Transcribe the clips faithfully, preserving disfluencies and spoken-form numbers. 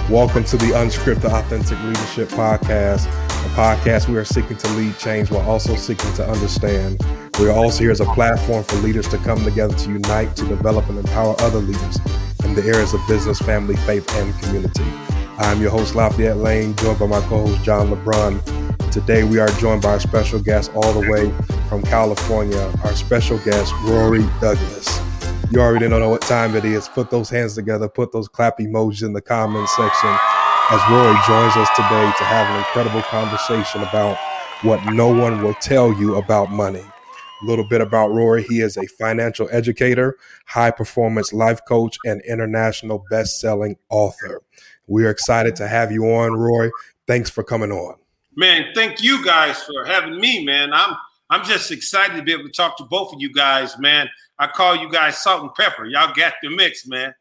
Welcome to the Unscripted Authentic Leadership Podcast, a podcast we are seeking to lead change while also seeking to understand. We are also here as a platform for leaders to come together to unite, to develop and empower other leaders in the areas of business, family, faith, and community. I'm your host, Lafayette Lane, joined by my co-host, John LeBron. Today, we are joined by our special guest all the way from California, our special guest, Rory Douglas. You already know what time it is. Put those hands together, put those clap emojis in the comment section as Rory joins us today to have an incredible conversation about what no one will tell you about money. A little bit about Rory. He is a financial educator, high-performance life coach, and international best-selling author. We are excited to have you on, Rory. Thanks for coming on. Man, thank you guys for having me, man. I'm I'm just excited to be able to talk to both of you guys, man. I call you guys salt and pepper. Y'all got the mix, man.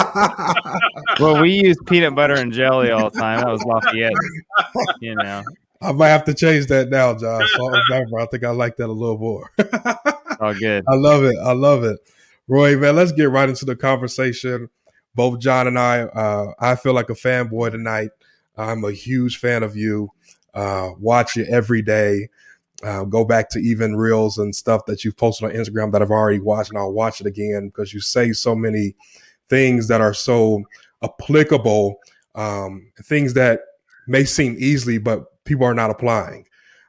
Well, we use peanut butter and jelly all the time. That was Lafayette, you know. I might have to change that now, John. Salt and pepper. I think I like that a little more. All good. I love it. I love it. Roy, man, let's get right into the conversation. Both John and I, uh, I feel like a fanboy tonight. I'm a huge fan of you. Uh, watch you every day. Uh, go back to even reels and stuff that you've posted on Instagram that I've already watched, and I'll watch it again because you say so many things that are so applicable, um, things that may seem easily, but people are not applying.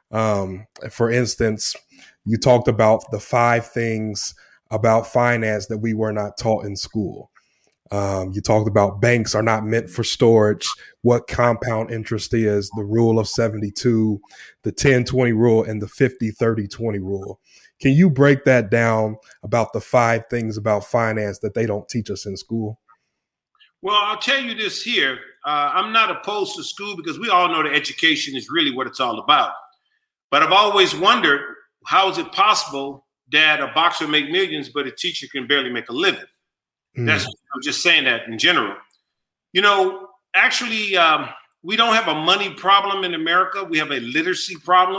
Um, for instance, you talked about the five things about finance that we were not taught in school. Um, you talked about banks are not meant for storage, what compound interest is, the rule of seventy-two, the ten twenty rule, and the fifty thirty twenty rule. Can you break that down about the five things about finance that they don't teach us in school? Well, I'll tell you this here. Uh, I'm not opposed to school because we all know that education is really what it's all about. But I've always wondered, how is it possible that a boxer make millions, but a teacher can barely make a living? That's, I'm just saying that in general. You know, actually, um, we don't have a money problem in America. We have a literacy problem,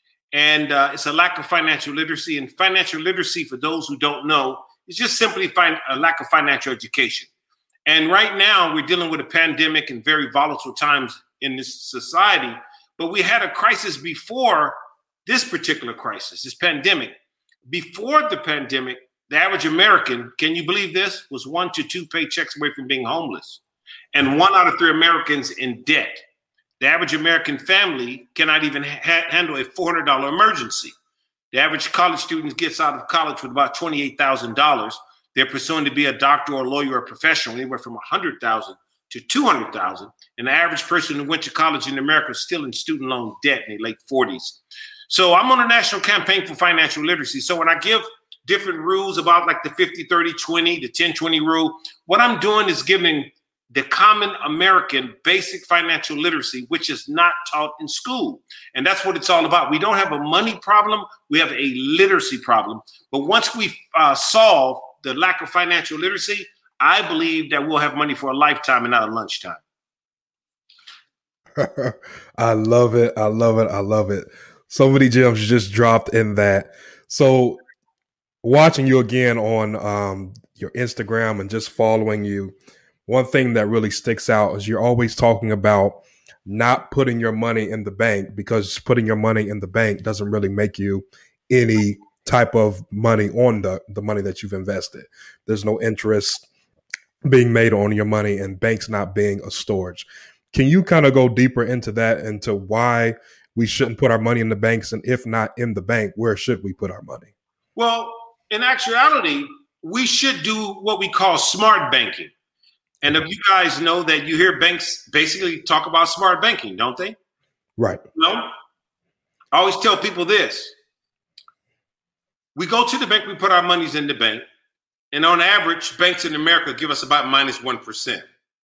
and uh, it's a lack of financial literacy. And financial literacy, for those who don't know, is just simply find a lack of financial education. And right now, we're dealing with a pandemic and very volatile times in this society. But we had a crisis before this particular crisis, this pandemic. Before the pandemic, the average American, can you believe this, was one to two paychecks away from being homeless, and one out of three Americans in debt. The average American family cannot even ha- handle a four hundred dollars emergency. The average college student gets out of college with about twenty-eight thousand dollars. They're pursuing to be a doctor or a lawyer or a professional, anywhere from one hundred thousand dollars to two hundred thousand dollars. And the average person who went to college in America is still in student loan debt in their late forties. So I'm on a national campaign for financial literacy. So when I give different rules about like the fifty thirty twenty, the ten twenty rule, what I'm doing is giving the common American basic financial literacy, which is not taught in school. And that's what it's all about. We don't have a money problem. We have a literacy problem. But once we uh, solve the lack of financial literacy, I believe that we'll have money for a lifetime and not a lunchtime. I love it. I love it. I love it. So many gems just dropped in that. So watching you again on um, your Instagram and just following you, one thing that really sticks out is you're always talking about not putting your money in the bank, because putting your money in the bank doesn't really make you any type of money on the, the money that you've invested. There's no interest being made on your money, and banks not being a storage. Can you kind of go deeper into that, into why we shouldn't put our money in the banks? And if not in the bank, where should we put our money? Well, in actuality, we should do what we call smart banking. And if you guys know that you hear banks basically talk about smart banking, don't they? Right. No. I always tell people this. We go to the bank, we put our monies in the bank, and on average, banks in America give us about minus one percent.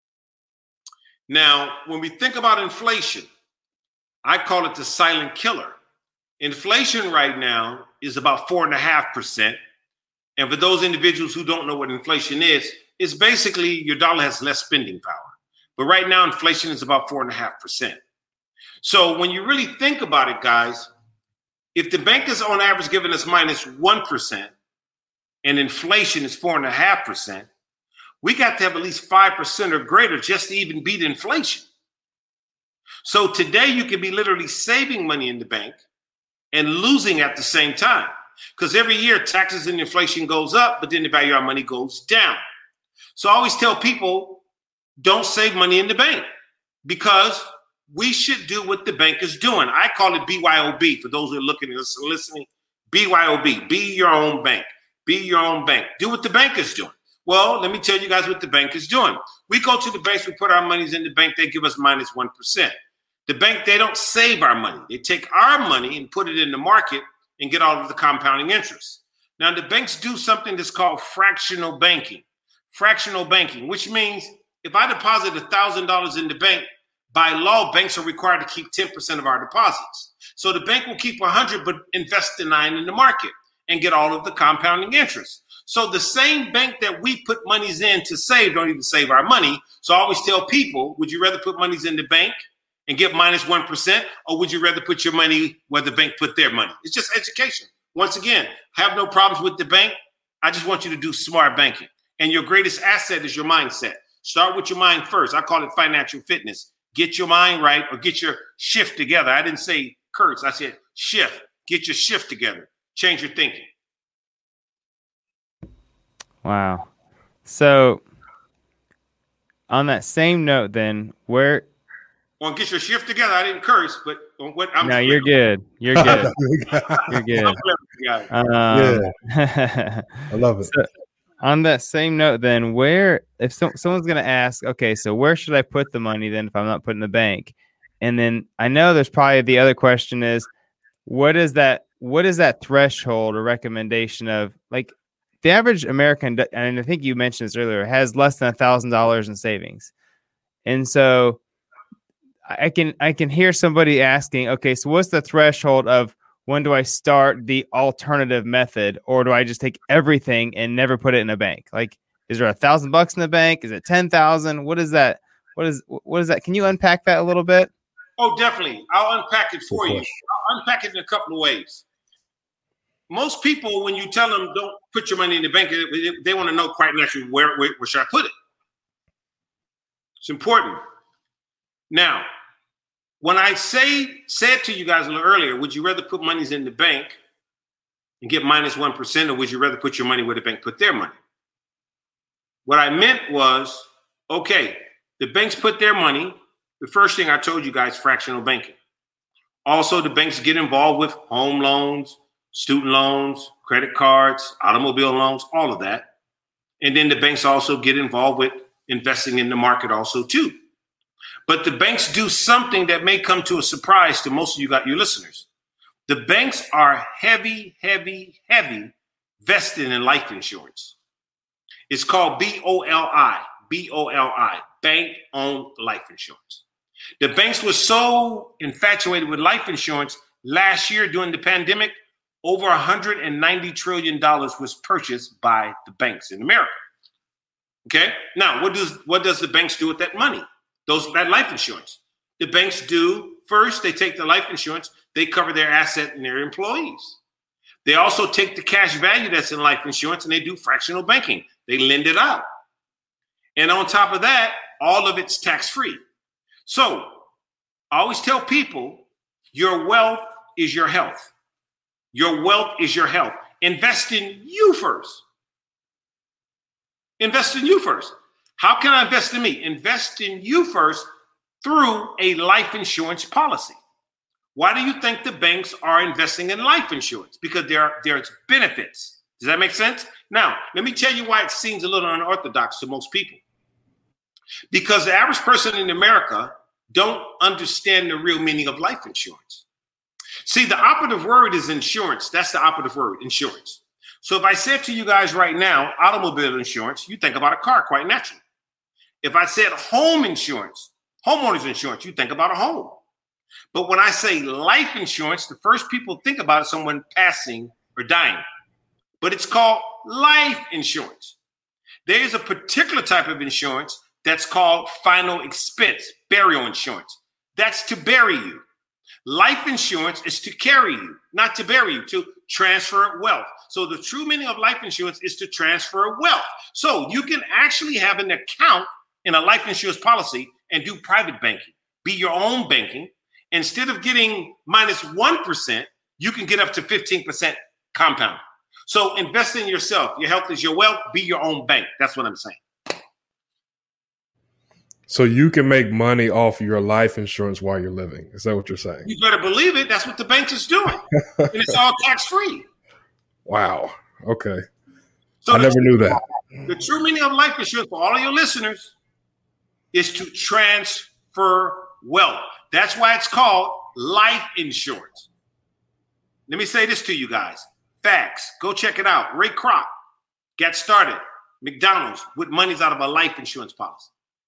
Now, when we think about inflation, I call it the silent killer. Inflation right now is about four and a half percent. And for those individuals who don't know what inflation is, it's basically your dollar has less spending power. But right now, inflation is about four and a half percent. So when you really think about it, guys, if the bank is on average giving us minus one percent and inflation is four and a half percent, We got to have at least five percent or greater just to even beat inflation. So today you can be literally saving money in the bank and losing at the same time. Because every year taxes and inflation goes up, but then the value of our money goes down. So I always tell people, don't save money in the bank, because we should do what the bank is doing. I call it B Y O B for those who are looking and listening. B Y O B, be your own bank. Be your own bank. Do what the bank is doing. Well, let me tell you guys what the bank is doing. We go to the banks, we put our monies in the bank, they give us minus one percent. The bank, they don't save our money. They take our money and put it in the market and get all of the compounding interest. Now, the banks do something that's called fractional banking. Fractional banking, which means if I deposit one thousand dollars in the bank, by law, banks are required to keep ten percent of our deposits. So the bank will keep one hundred, but invest the nine in the market and get all of the compounding interest. So the same bank that we put monies in to save don't even save our money. So I always tell people, would you rather put monies in the bank and get minus one percent, or would you rather put your money where the bank put their money? It's just education. Once again, have no problems with the bank. I just want you to do smart banking. And your greatest asset is your mindset. Start with your mind first. I call it financial fitness. Get your mind right, or get your shift together. I didn't say curse. I said shift. Get your shift together. Change your thinking. Wow. So on that same note, then, where... Well, get your shift together. I didn't curse, but what I'm no, you're good. You're good. You're good. Um, yeah, I love it. So, on that same note, then, where if so, someone's going to ask, okay, so where should I put the money then if I'm not putting the bank? And then I know there's probably the other question is, what is that? What is that threshold or recommendation of, like, the average American, and I think you mentioned this earlier, has less than a thousand dollars in savings, and so. I can I can hear somebody asking, okay, so what's the threshold of when do I start the alternative method, or do I just take everything and never put it in a bank? Like, is there a thousand bucks in the bank? Is it ten thousand? What is that? What is what is that? Can you unpack that a little bit? Oh, definitely. I'll unpack it for you. I'll unpack it in a couple of ways. Most people, when you tell them don't put your money in the bank, they, they want to know quite naturally where, where where should I put it. It's important. Now, when I say said to you guys a little earlier, would you rather put monies in the bank and get minus one percent, or would you rather put your money where the bank put their money? What I meant was, okay, the banks put their money. The first thing I told you guys, fractional banking. Also, the banks get involved with home loans, student loans, credit cards, automobile loans, all of that. And then the banks also get involved with investing in the market also too. But the banks do something that may come to a surprise to most of you got your listeners. The banks are heavy, heavy, heavy vested in life insurance. It's called B O L I, B O L I, bank-owned life insurance. The banks were so infatuated with life insurance last year during the pandemic, over one hundred ninety trillion dollars was purchased by the banks in America. Okay, now what does what does the banks do with that money? Those that life insurance. The banks do first, they take the life insurance, they cover their asset and their employees. They also take the cash value that's in life insurance and they do fractional banking. They lend it out. And on top of that, all of it's tax-free. So I always tell people, your wealth is your health. Your wealth is your health. Invest in you first. Invest in you first. How can I invest in me? Invest in you first through a life insurance policy. Why do you think the banks are investing in life insurance? Because there are, there's benefits. Does that make sense? Now, let me tell you why it seems a little unorthodox to most people. Because the average person in America don't understand the real meaning of life insurance. See, the operative word is insurance. That's the operative word, insurance. So if I said to you guys right now, automobile insurance, you think about a car quite naturally. If I said home insurance, homeowners insurance, you think about a home. But when I say life insurance, the first people think about is someone passing or dying. But it's called life insurance. There is a particular type of insurance that's called final expense, burial insurance. That's to bury you. Life insurance is to carry you, not to bury you, to transfer wealth. So the true meaning of life insurance is to transfer wealth. So you can actually have an account in a life insurance policy and do private banking, be your own banking. Instead of getting minus one percent, you can get up to fifteen percent compound. So invest in yourself. Your health is your wealth. Be your own bank. That's what I'm saying. So you can make money off your life insurance while you're living. Is that what you're saying? You better believe it. That's what the banks is doing. And it's all tax-free. Wow. Okay. So I never true, knew that. The true meaning of life insurance for all of your listeners is to transfer wealth. That's why it's called life insurance. Let me say this to you guys. Facts. Go check it out. Ray Kroc got started McDonald's with monies out of a life insurance policy.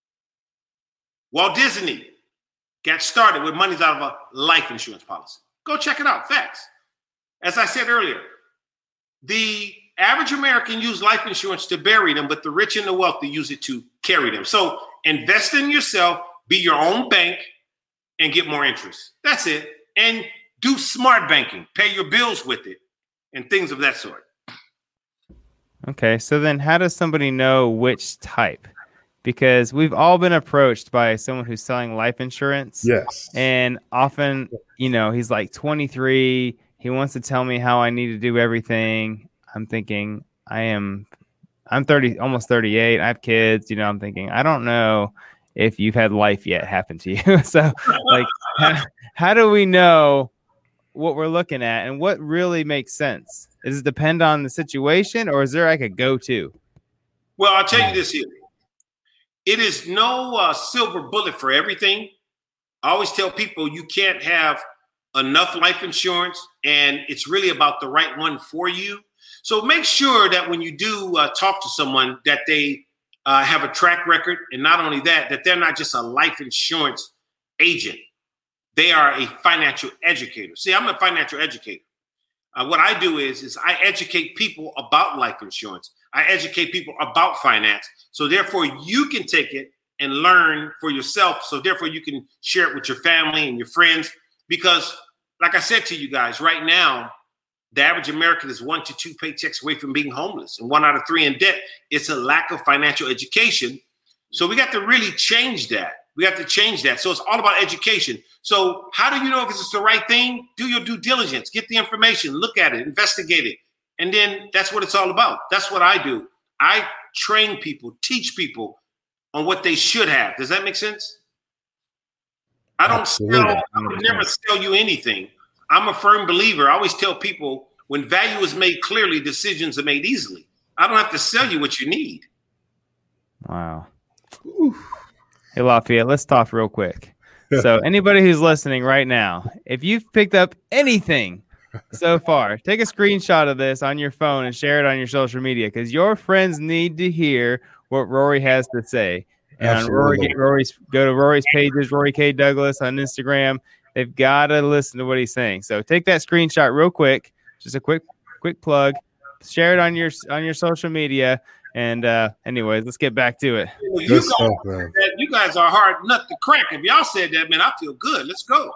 Walt Disney got started with monies out of a life insurance policy. Go check it out. Facts. As I said earlier, the average American use life insurance to bury them, but the rich and the wealthy use it to carry them. So invest in yourself, be your own bank, and get more interest. That's it. And do smart banking. Pay your bills with it and things of that sort. Okay, so then how does somebody know which type? Because we've all been approached by someone who's selling life insurance. Yes. And often, you know, he's like twenty-three. He wants to tell me how I need to do everything. I'm thinking, I am, I'm thirty, almost thirty-eight. I have kids. You know, I'm thinking, I don't know if you've had life yet happen to you. So, like, how, how do we know what we're looking at and what really makes sense? Does it depend on the situation, or is there like a go-to? Well, I'll tell you this here. It is no uh, silver bullet for everything. I always tell people you can't have enough life insurance, and it's really about the right one for you. So make sure that when you do uh, talk to someone that they uh, have a track record, and not only that, that they're not just a life insurance agent. They are a financial educator. See, I'm a financial educator. Uh, what I do is, is I educate people about life insurance. I educate people about finance. So therefore, you can take it and learn for yourself. So therefore, you can share it with your family and your friends. Because like I said to you guys, right now, the average American is one to two paychecks away from being homeless and one out of three in debt. It's a lack of financial education. So we got to really change that. We have to change that. So it's all about education. So how do you know if it's the right thing? Do your due diligence, get the information, look at it, investigate it. And then that's what it's all about. That's what I do. I train people, teach people on what they should have. Does that make sense? I don't Absolutely. sell, I would never sell you anything. I'm a firm believer. I always tell people when value is made clearly, decisions are made easily. I don't have to sell you what you need. Wow. Ooh. Hey, Lafayette, let's talk real quick. So anybody who's listening right now, if you've picked up anything so far, take a screenshot of this on your phone and share it on your social media, because your friends need to hear what Rory has to say. And on Rory, Rory's, go to Rory's pages, Rory K. Douglas on Instagram. They've got to listen to what he's saying. So take that screenshot real quick, just a quick quick plug. Share it on your on your social media. And uh, anyways, let's get back to it. You guys, stuff, you guys are a hard nut to crack. If y'all said that, man, I feel good. Let's go.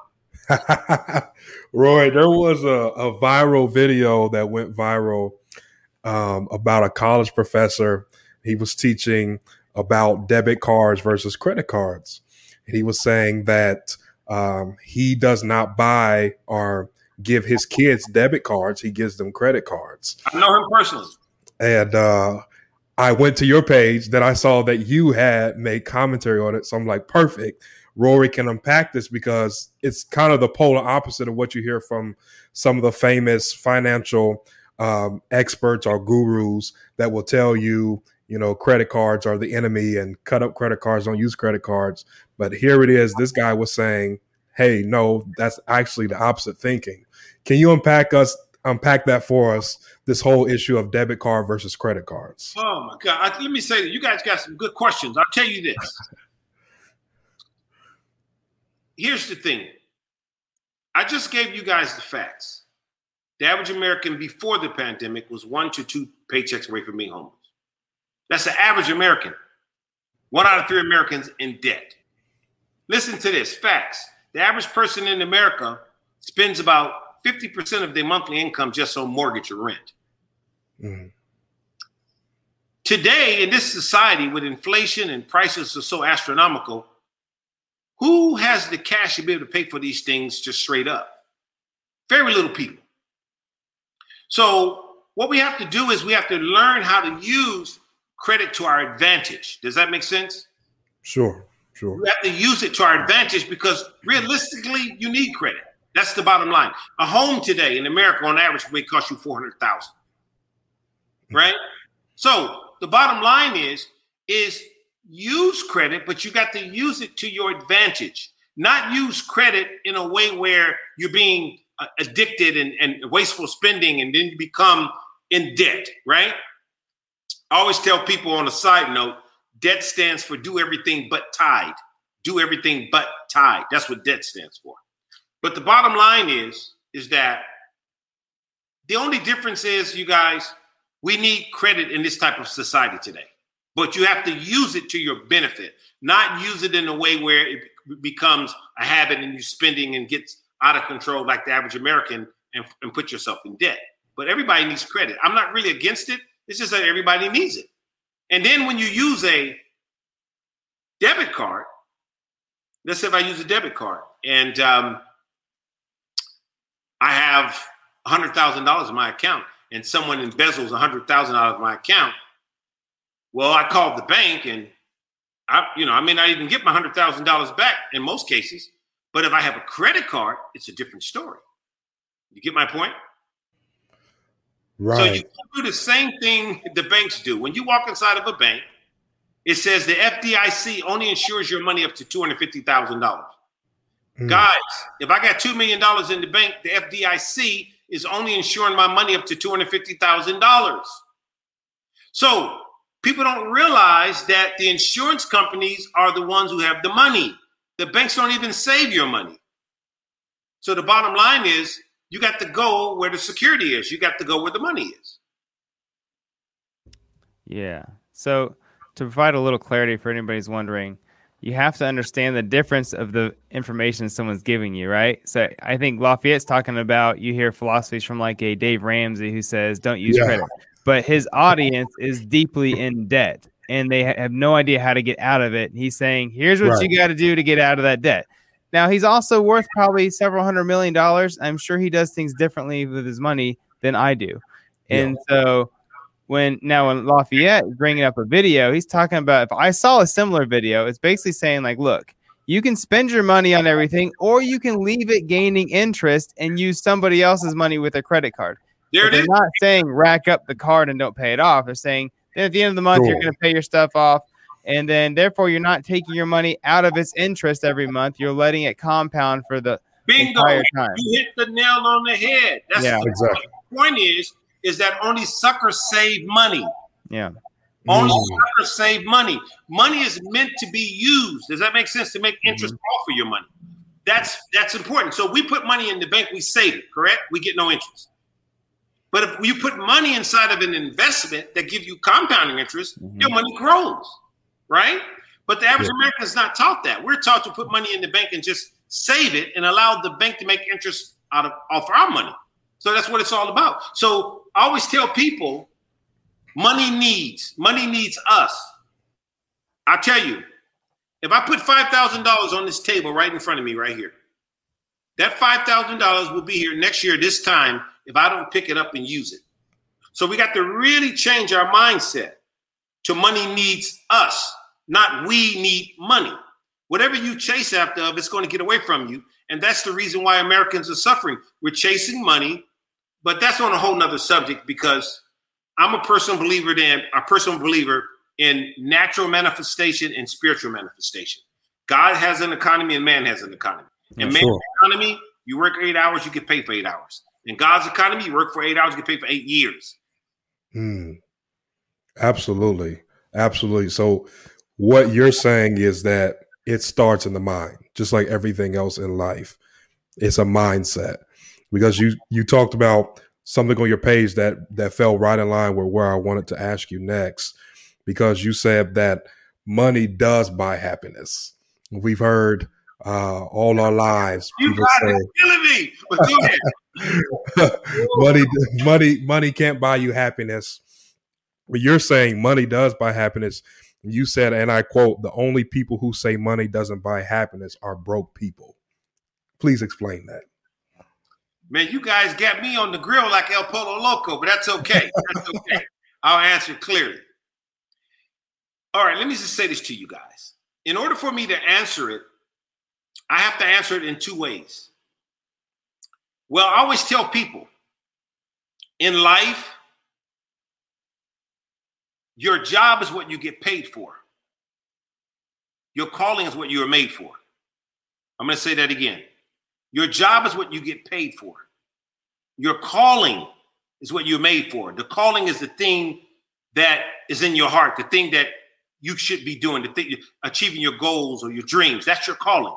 Roy, there was a, a viral video that went viral um, about a college professor. He was teaching about debit cards versus credit cards. And he was saying that um, he does not buy or give his kids debit cards. He gives them credit cards. I know him personally. And uh, I went to your page, then I saw that you had made commentary on it. So I'm like, perfect. Rory can unpack this, because it's kind of the polar opposite of what you hear from some of the famous financial um, experts or gurus that will tell you, you know, credit cards are the enemy and cut up credit cards, don't use credit cards. But here it is. This guy was saying, hey, no, that's actually the opposite thinking. Can you unpack us, unpack that for us, this whole issue of debit card versus credit cards? Oh, my God. I, let me say that you guys got some good questions. I'll tell you this. Here's the thing. I just gave you guys the facts. The average American before the pandemic was one to two paychecks away from being homeless. That's the average American. One out of three Americans in debt. Listen to this, facts. The average person in America spends about fifty percent of their monthly income just on mortgage or rent. Mm-hmm. Today, in this society, with inflation and prices are so astronomical, who has the cash to be able to pay for these things just straight up? Very little people. So what we have to do is we have to learn how to use credit to our advantage. Does that make sense? Sure, sure. We have to use it to our advantage because realistically, you need credit. That's the bottom line. A home today in America, on average, may cost you four hundred thousand dollars, right? So the bottom line is, is use credit, but you got to use it to your advantage. Not use credit in a way where you're being uh, addicted and, and wasteful spending, and then you become in debt, right? I always tell people on a side note, debt stands for do everything but tied. Do everything but tied. That's what debt stands for. But the bottom line is, is that the only difference is, you guys, we need credit in this type of society today. But you have to use it to your benefit, not use it in a way where it becomes a habit and you're spending and gets out of control like the average American and, and put yourself in debt. But everybody needs credit. I'm not really against it. It's just that everybody needs it. And then when you use a debit card, let's say if I use a debit card and um, I have one hundred thousand dollars in my account and someone embezzles one hundred thousand dollars in my account, well, I called the bank and I, you know, I may not even get my one hundred thousand dollars back in most cases. But if I have a credit card, it's a different story. You get my point? Right. So you do the same thing the banks do. When you walk inside of a bank, it says the F D I C only insures your money up to two hundred fifty thousand dollars. Mm. Guys, if I got two million dollars in the bank, the F D I C is only insuring my money up to two hundred fifty thousand dollars. So people don't realize that the insurance companies are the ones who have the money. The banks don't even save your money. So the bottom line is, you got to go where the security is. You got to go where the money is. Yeah. So to provide a little clarity for anybody who's wondering, you have to understand the difference of the information someone's giving you, right? So I think Lafayette's talking about, you hear philosophies from like a Dave Ramsey who says, don't use yeah. credit. But his audience is deeply in debt and they have no idea how to get out of it. He's saying, here's what right. you got to do to get out of that debt. Now, he's also worth probably several hundred million dollars. I'm sure he does things differently with his money than I do. And yeah. so when now when Lafayette is bringing up a video, he's talking about, if I saw a similar video, it's basically saying like, look, you can spend your money on everything, or you can leave it gaining interest and use somebody else's money with a credit card. There it they're is. not saying rack up the card and don't pay it off. They're saying that at the end of the month, cool. you're going to pay your stuff off. And then, therefore, you're not taking your money out of its interest every month. You're letting it compound for the Bingo. entire time. You hit the nail on the head. That's yeah, the exactly. point is, is that only suckers save money. Yeah. Only mm. suckers save money. Money is meant to be used. Does that make sense? To make interest mm-hmm. off of your money. That's that's important. So we put money in the bank, we save it, correct? We get no interest. But if you put money inside of an investment that gives you compounding interest, mm-hmm. your money grows. Right? But the average yeah. American is not taught that. We're taught to put money in the bank and just save it and allow the bank to make interest out of off our money. So that's what it's all about. So I always tell people, money needs, money needs us. I'll tell you, if I put five thousand dollars on this table right in front of me right here, that five thousand dollars will be here next year this time if I don't pick it up and use it. So we got to really change our mindset to money needs us. Not we need money. Whatever you chase after of, it's going to get away from you. And that's the reason why Americans are suffering. We're chasing money, but that's on a whole nother subject because I'm a personal believer in a personal believer in natural manifestation and spiritual manifestation. God has an economy and man has an economy. In man's sure. economy, you work eight hours, you get paid for eight hours. In God's economy, you work for eight hours, you get paid for eight years. Hmm. Absolutely. Absolutely. So what you're saying is that it starts in the mind, just like everything else in life. It's a mindset, because you, you talked about something on your page that, that fell right in line with where I wanted to ask you next, because you said that money does buy happiness. We've heard uh, all our lives. You People guys say, are killing me. But go ahead. money, money, money can't buy you happiness. But you're saying money does buy happiness. You said, and I quote, the only people who say money doesn't buy happiness are broke people. Please explain that. Man, you guys got me on the grill like El Polo Loco, but that's okay. That's okay. I'll answer clearly. All right, let me just say this to you guys. In order for me to answer it, I have to answer it in two ways. Well, I always tell people, in life, your job is what you get paid for. Your calling is what you are made for. I'm going to say that again. Your job is what you get paid for. Your calling is what you're made for. The calling is the thing that is in your heart, the thing that you should be doing, the thing, achieving your goals or your dreams. That's your calling.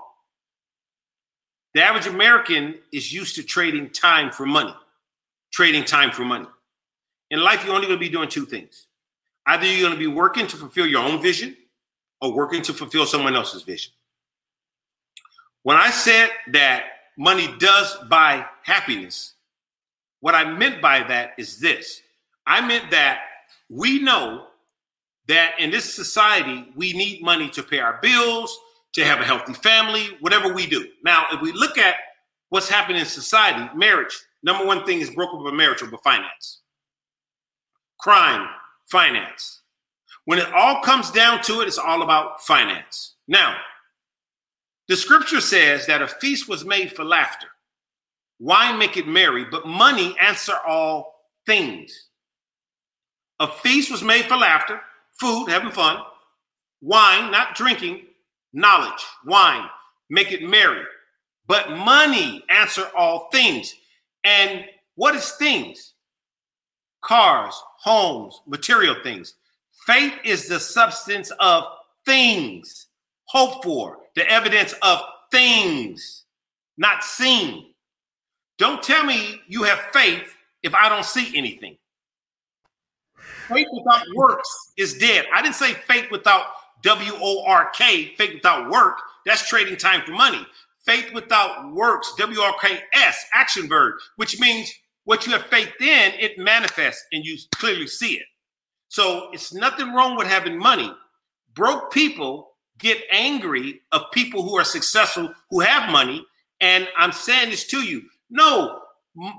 The average American is used to trading time for money, trading time for money. In life, you're only going to be doing two things. Either you're going to be working to fulfill your own vision or working to fulfill someone else's vision. When I said that money does buy happiness, what I meant by that is this. I meant that we know that in this society, we need money to pay our bills, to have a healthy family, whatever we do. Now, if we look at what's happening in society, marriage, number one thing is broke up a marriage over finance. Crime, finance. When it all comes down to it, it's all about finance. Now, the scripture says that a feast was made for laughter. Wine make it merry, but money answer all things. A feast was made for laughter, food, having fun. Wine, not drinking, knowledge, wine, make it merry. But money answer all things. And what is things? Cars, homes, material things. Faith is the substance of things. Hope for, the evidence of things, not seen. Don't tell me you have faith if I don't see anything. Faith without works is dead. I didn't say faith without W O R K, faith without work. That's trading time for money. Faith without works, W O R K S, action verb, which means what you have faith in, it manifests and you clearly see it. So it's nothing wrong with having money. Broke people get angry of people who are successful, who have money. And I'm saying this to you. No, m-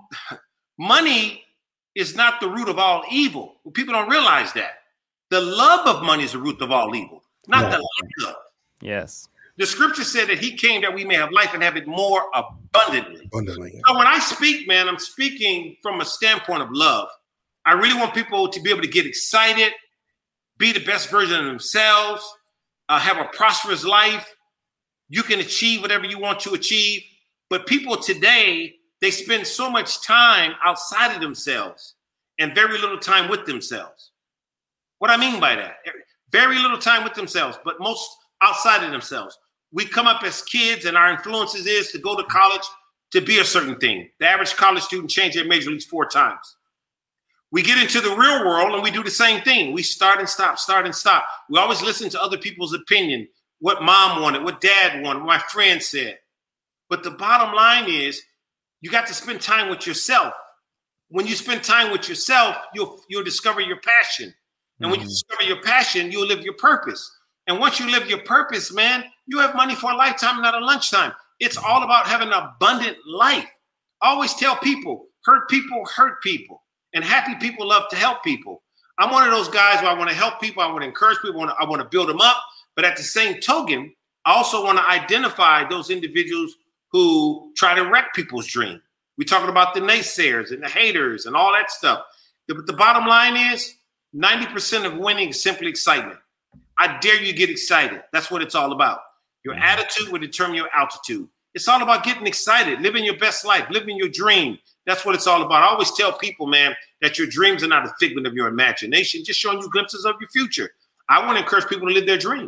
money is not the root of all evil. People don't realize that. The love of money is the root of all evil, not yeah. the lack of. Yes. The scripture said that he came that we may have life and have it more abundantly. Abundantly. Yeah. So when I speak, man, I'm speaking from a standpoint of love. I really want people to be able to get excited, be the best version of themselves, uh, have a prosperous life. You can achieve whatever you want to achieve. But people today, they spend so much time outside of themselves and very little time with themselves. What I mean by that, very little time with themselves, but most outside of themselves. We come up as kids and our influences is to go to college to be a certain thing. The average college student changes their major at least four times. We get into the real world and we do the same thing. We start and stop, start and stop. We always listen to other people's opinion, what mom wanted, what dad wanted, what my friend said. But the bottom line is you got to spend time with yourself. When you spend time with yourself, you'll, you'll discover your passion. And when you discover your passion, you'll live your purpose. And once you live your purpose, man, you have money for a lifetime, not a lunchtime. It's all about having an abundant life. I always tell people, hurt people, hurt people. And happy people love to help people. I'm one of those guys where I want to help people. I want to encourage people. I want to, I want to build them up. But at the same token, I also want to identify those individuals who try to wreck people's dream. We're talking about the naysayers and the haters and all that stuff. But the bottom line is ninety percent of winning is simply excitement. I dare you to get excited. That's what it's all about. Your attitude will determine your altitude. It's all about getting excited, living your best life, living your dream. That's what it's all about. I always tell people, man, that your dreams are not a figment of your imagination, just showing you glimpses of your future. I want to encourage people to live their dream.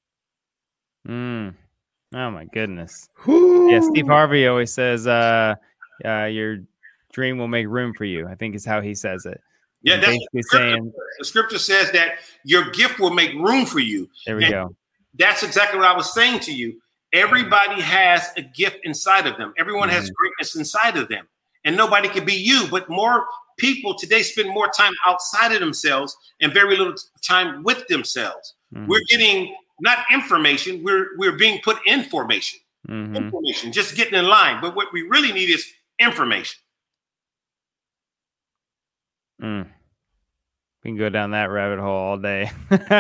Mm. Oh, my goodness. Ooh. Yeah, Steve Harvey always says uh, uh, your dream will make room for you. I think is how he says it. Yeah, that's basically saying the scripture says that your gift will make room for you. There we and go. That's exactly what I was saying to you. Everybody has a gift inside of them. Everyone has Mhm. greatness inside of them. And nobody can be you. But more people today spend more time outside of themselves and very little time with themselves. Mhm. We're getting not information, we're we're being put in formation. Mhm. Information, just getting in line. But what we really need is information. Mm. We can go down that rabbit hole all day.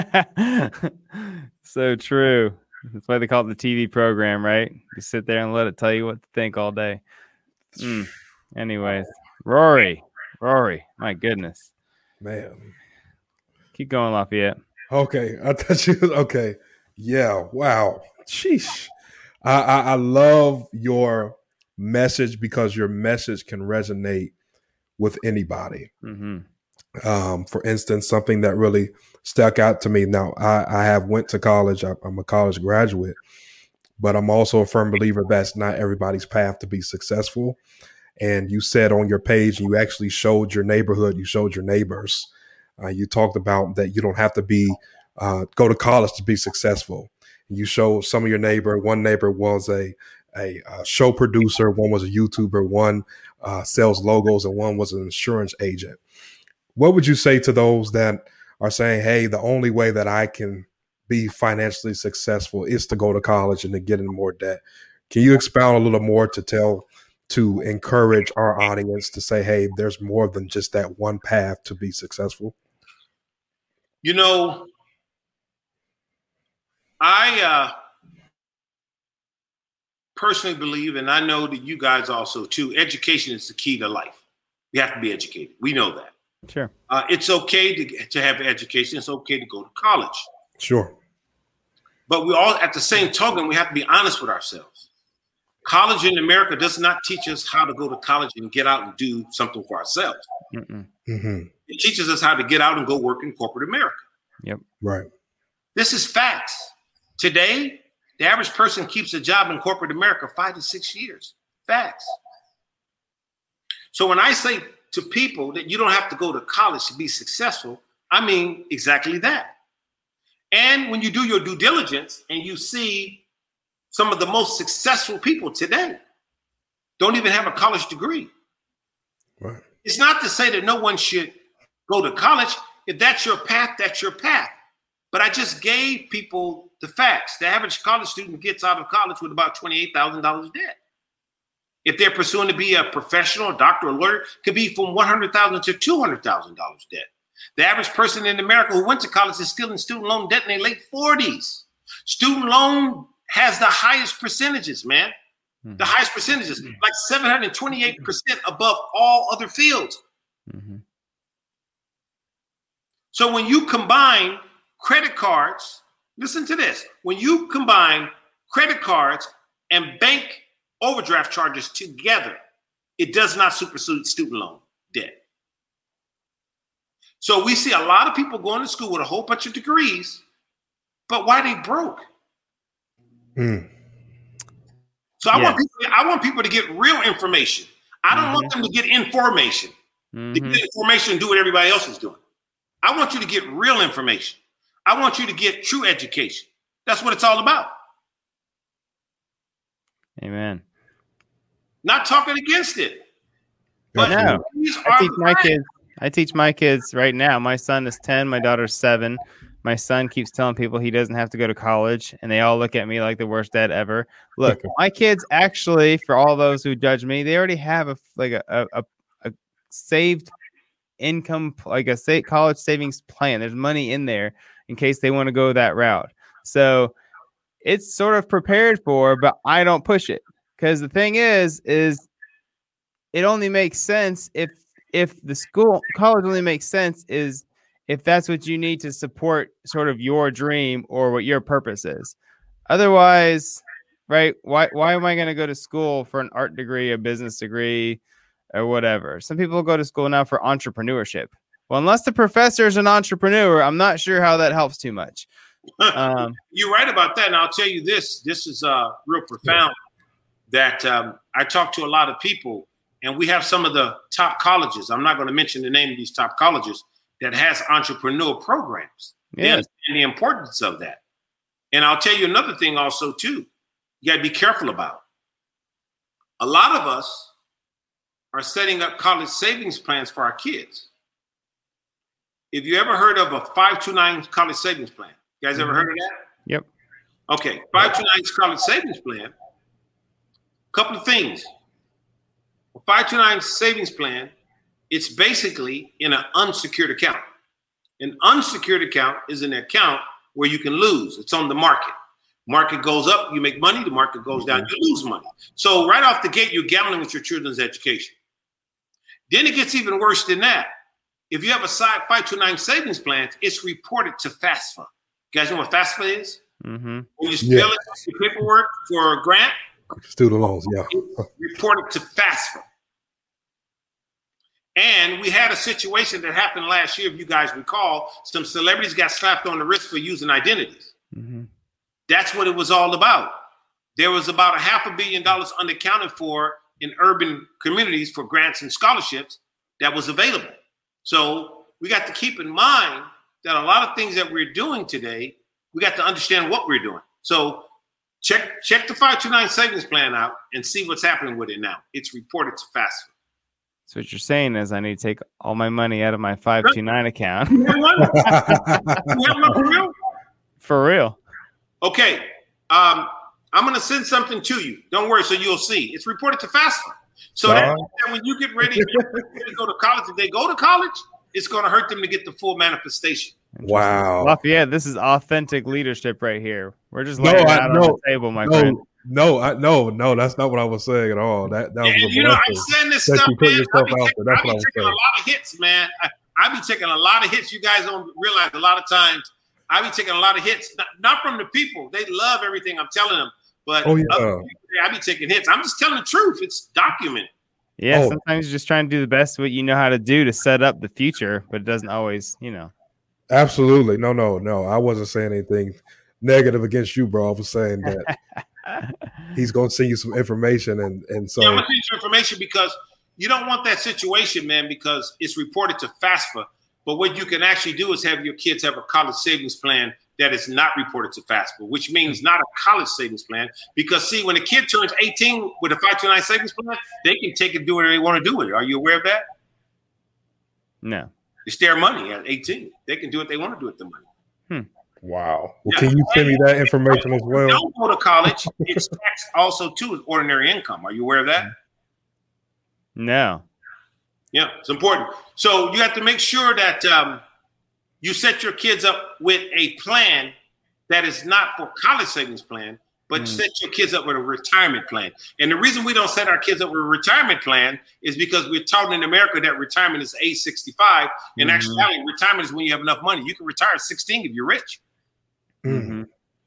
So true. That's why they call it the T V program, right? You sit there and let it tell you what to think all day. Mm. Anyways, Rory, Rory, my goodness. Man. Keep going, Lafayette. Okay. I thought you was okay. Yeah. Wow. Sheesh. I, I, I love your message because your message can resonate with anybody. Mm-hmm. Um, for instance, something that really stuck out to me. Now, I, I have went to college. I, I'm a college graduate, but I'm also a firm believer that's not everybody's path to be successful. And you said on your page, you actually showed your neighborhood, you showed your neighbors. Uh, you talked about that you don't have to be uh, go to college to be successful. You showed some of your neighbor. One neighbor was a a, a show producer. One was a YouTuber. One uh, sells logos, and one was an insurance agent. What would you say to those that are saying, hey, the only way that I can be financially successful is to go to college and to get in more debt? Can you expound a little more to tell, to encourage our audience to say, hey, there's more than just that one path to be successful? You know, I uh, personally believe, and I know that you guys also too, education is the key to life. You have to be educated. We know that. Sure. Uh, it's okay to, to have education. It's okay to go to college. Sure. But we all, at the same token, we have to be honest with ourselves. College in America does not teach us how to go to college and get out and do something for ourselves. Mm-mm. Mm-hmm. It teaches us how to get out and go work in corporate America. Yep. Right. This is facts. Today, the average person keeps a job in corporate America five to six years. Facts. So when I say to people that you don't have to go to college to be successful, I mean exactly that. And when you do your due diligence and you see some of the most successful people today don't even have a college degree. Right. It's not to say that no one should go to college. If that's your path, that's your path. But I just gave people the facts. The average college student gets out of college with about twenty-eight thousand dollars debt. If they're pursuing to be a professional, a doctor, or lawyer, could be from one hundred thousand dollars to two hundred thousand dollars debt. The average person in America who went to college is still in student loan debt in their late forties. Student loan has the highest percentages, man. Mm-hmm. The highest percentages, like seven hundred twenty-eight percent above all other fields. Mm-hmm. So when you combine credit cards, listen to this. When you combine credit cards and bank overdraft charges together, it does not supersede student loan debt. So we see a lot of people going to school with a whole bunch of degrees, but why they broke? Mm. So I yeah. want people, I want people to get real information. I don't mm-hmm. want them to get information. Mm-hmm. To get information and do what everybody else is doing. I want you to get real information. I want you to get true education. That's what it's all about. Amen. Not talking against it. But no, I teach my kids. I teach my kids right now. My son is ten. My daughter's seven. My son keeps telling people he doesn't have to go to college, and they all look at me like the worst dad ever. Look, my kids actually, for all those who judge me, they already have a like a a, a saved income, like a state college savings plan. There's money in there in case they want to go that route. So it's sort of prepared for, but I don't push it because the thing is, is it only makes sense if if the school college only makes sense is if that's what you need to support sort of your dream or what your purpose is. Otherwise, right? Why why am I going to go to school for an art degree, a business degree, or whatever? Some people go to school now for entrepreneurship. Well, unless the professor is an entrepreneur, I'm not sure how that helps too much. Um, You're right about that. And I'll tell you this, this is uh, real profound that um, I talk to a lot of people, and we have some of the top colleges. I'm not going to mention the name of these top colleges that has entrepreneur programs. They yes. understand the importance of that. And I'll tell you another thing also, too. you got to be careful about. A lot of us are setting up college savings plans for our kids. If you ever heard of a five two nine college savings plan, you guys ever heard of that? Yep. Okay, five two nine college savings plan. A couple of things. A five two nine savings plan, it's basically in an unsecured account. An unsecured account is an account where you can lose. It's on the market. Market goes up, you make money. The market goes down, you lose money. So right off the gate, you're gambling with your children's education. Then it gets even worse than that. If you have a side five two nine savings plan, it's reported to FAFSA. You guys know what FAFSA is? Mm-hmm. When you Yeah. fill in the paperwork for a grant, Student loans, yeah. it's reported to FAFSA. And we had a situation that happened last year, if you guys recall. Some celebrities got slapped on the wrist for using identities. Mm-hmm. That's what it was all about. There was about a half a billion dollars unaccounted for in urban communities for grants and scholarships that was available. So we got to keep in mind that a lot of things that we're doing today, we got to understand what we're doing. So check check the five two nine savings plan out and see what's happening with it now. It's reported to FAFSA. So what you're saying is I need to take all my money out of my five two nine account. You have one? You have one for real? For real. Okay. Um, I'm going to send something to you. Don't worry, so you'll see. It's reported to FAFSA. So that, Wow. that when you get ready to go to college, if they go to college, it's going to hurt them to get the full manifestation. Wow. Lafayette, this is authentic leadership right here. We're just No, laying it I- out no, on the table, my friend. No, no, I, no, no, that's not what I was saying at all. That that was And a you know, I'm blessing. saying this that stuff, you put man. I yourself be, out taking, there. That's I be what I was taking a saying. lot of hits, man. I, I be taking a lot of hits. You guys don't realize a lot of times I be taking a lot of hits, not, not from the people. They love everything I'm telling them. But Oh, yeah. other people, I be taking hits. I'm just telling the truth. It's documented. Yeah, Oh. sometimes you're just trying to do the best what you know how to do to set up the future, but it doesn't always, you know. Absolutely. No, no, no. I wasn't saying anything negative against you, bro. I was saying that he's going to send you some information. And, and so, Yeah, I'm gonna send you information because you don't want that situation, man, because it's reported to FAFSA. But what you can actually do is have your kids have a college savings plan that is not reported to FAFSA, which means not a college savings plan. Because see, when a kid turns eighteen with a five two nine savings plan, they can take and do whatever they want to do with it. Are you aware of that? No. It's their money at eighteen. They can do what they want to do with the money. wow. Well, Yeah. can you send me that information as well? Don't go to college. It's taxed also too as ordinary income. Are you aware of that? No. Yeah, it's important. So you have to make sure that um, you set your kids up with a plan that is not for college savings plan, but Mm. set your kids up with a retirement plan. And the reason we don't set our kids up with a retirement plan is because we're taught in America that retirement is age sixty-five. In Mhm. actuality, retirement is when you have enough money. You can retire at sixteen if you're rich. Mm. Mhm.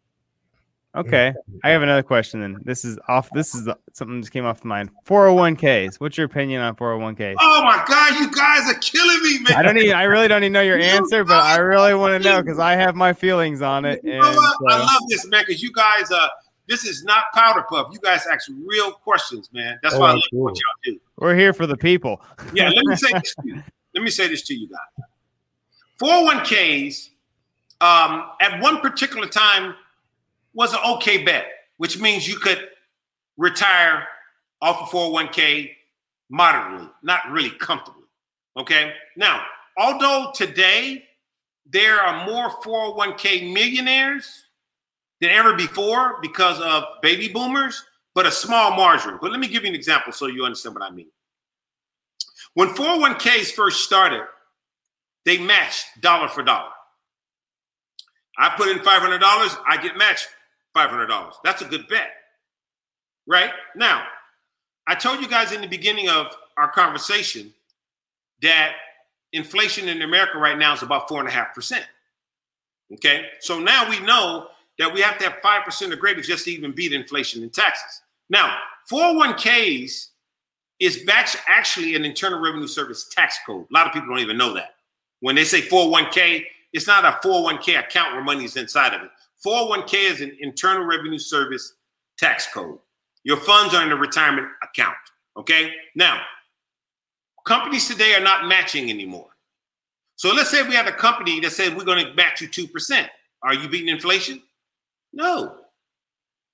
Okay. I have another question then. This is off. This is something that just came off the mind. four oh one k's. What's your opinion on four oh one k's? Oh my God, you guys are killing me, man. I don't even, I really don't even know your You answer, but I really want to know because I have my feelings on it. You And know what? I so- love this, man, because you guys, uh, this is not powder puff. You guys ask real questions, man. That's Oh, why I love absolutely. what y'all do. we're here for the people. Yeah, let me say this to you. Let me say this to you guys. four oh one k's um, at one particular time was an okay bet, which means you could retire off of four oh one k moderately, not really comfortably. Okay. Now, although today there are more four oh one k millionaires than ever before because of baby boomers, but a small margin. But let me give you an example so you understand what I mean. When four oh one k's first started, they matched dollar for dollar. I put in five hundred dollars, I get matched five hundred dollars. That's a good bet, right? Now, I told you guys in the beginning of our conversation that inflation in America right now is about four and a half percent. Okay, so now we know that we have to have five percent or greater just to even beat inflation and taxes. Now, four oh one k's is back actually an Internal Revenue Service tax code. A lot of people don't even know that. When they say four oh one k, it's not a four oh one k account where money is inside of it. four oh one k is an Internal Revenue Service tax code. Your funds are in a retirement account. Okay. Now, companies today are not matching anymore. So let's say we had a company that said we're going to match you two percent. Are you beating inflation? No.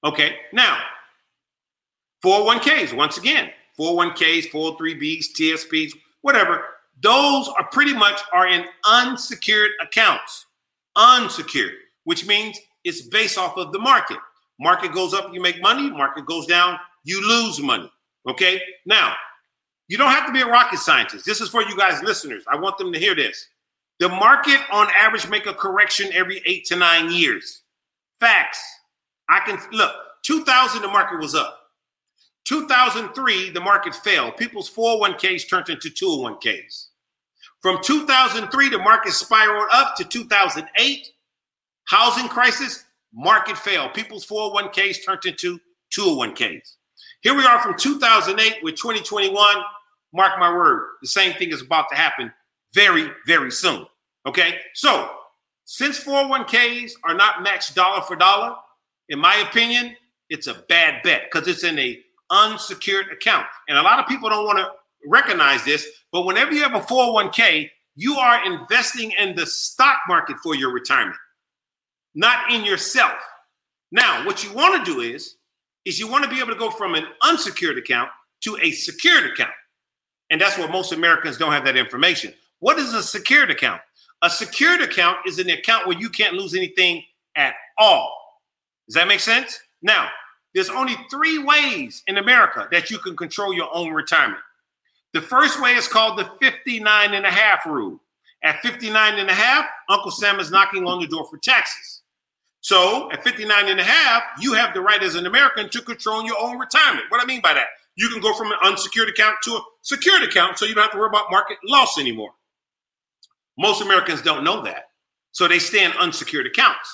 Okay, now, four oh one k's, once again, four oh one k's, four oh three b's, T S P's, whatever, those are pretty much are in unsecured accounts. Unsecured, which means it's based off of the market. Market goes up, you make money. Market goes down, you lose money. Okay, now, you don't have to be a rocket scientist. This is for you guys listeners. I want them to hear this. The market on average make a correction every eight to nine years. Facts. I can look, two thousand, the market was up. two thousand three, the market fell. People's four oh one k's turned into two oh one k's. From two thousand three, the market spiraled up to two thousand eight. Housing crisis, market fell. People's four oh one k's turned into two oh one k's. Here we are from two thousand eight with twenty twenty-one. Mark my word, the same thing is about to happen very, very soon. Okay, so since four oh one k's are not matched dollar for dollar, in my opinion, it's a bad bet because it's in a unsecured account. And a lot of people don't want to recognize this, but whenever you have a four oh one k, you are investing in the stock market for your retirement, not in yourself. Now, what you want to do is, is you want to be able to go from an unsecured account to a secured account. And that's what most Americans don't have that information. What is a secured account? A secured account is an account where you can't lose anything at all. Does that make sense? Now, there's only three ways in America that you can control your own retirement. The first way is called the fifty-nine and a half rule. At fifty-nine and a half, Uncle Sam is knocking on the door for taxes. So at fifty-nine and a half, you have the right as an American to control your own retirement. What do I mean by that? You can go from an unsecured account to a secured account so you don't have to worry about market loss anymore. Most Americans don't know that. So they stay in unsecured accounts.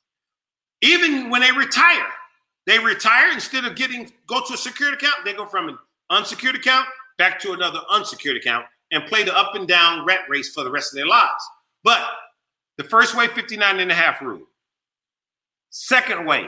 Even when they retire, they retire instead of getting go to a secured account, they go from an unsecured account back to another unsecured account and play the up and down rat race for the rest of their lives. But the first way, fifty-nine and a half rule. Second way,